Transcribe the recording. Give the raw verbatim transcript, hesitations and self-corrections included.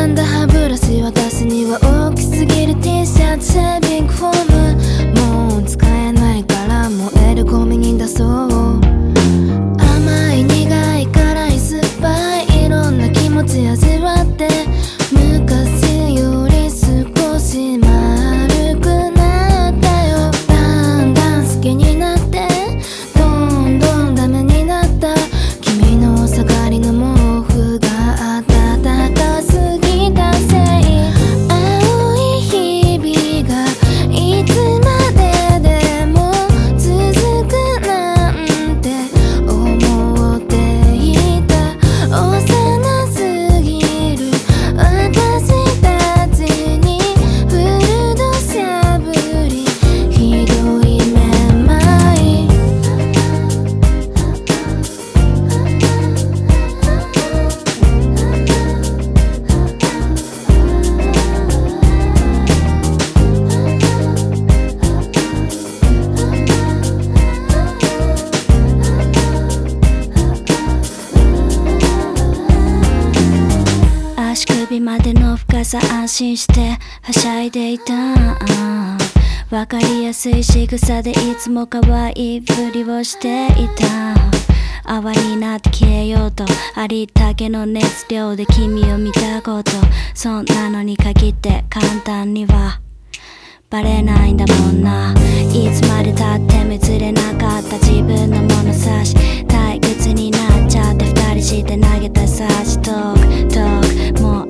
んだ歯ブラシ、私には大きすぎる T シャツ、シェービングフォーム、もう使えないから燃えるゴミに出そう。甘い苦い辛い酸っぱいいろんな気持ち味わって、昔より少し丸くなったよ。だんだん好きになってどんどんダメになった。君の下がりの毛布が暖かすぎたせい、青い日々がいつまででも続くなんて思っていた。幼すぎる私たちにフルドしゃぶり、ひどいめまい。足首までの深さ安心してはしゃいでいた。わかりやすい仕草でいつも可愛いふりをしていた。泡になって消えようとありったけの熱量で君を見たこと、そんなのに限って簡単にはバレないんだもんな。いつまでたっても譲れなかった自分の物差し、退屈になっちゃって二人して投げたサーチトークトーク、もう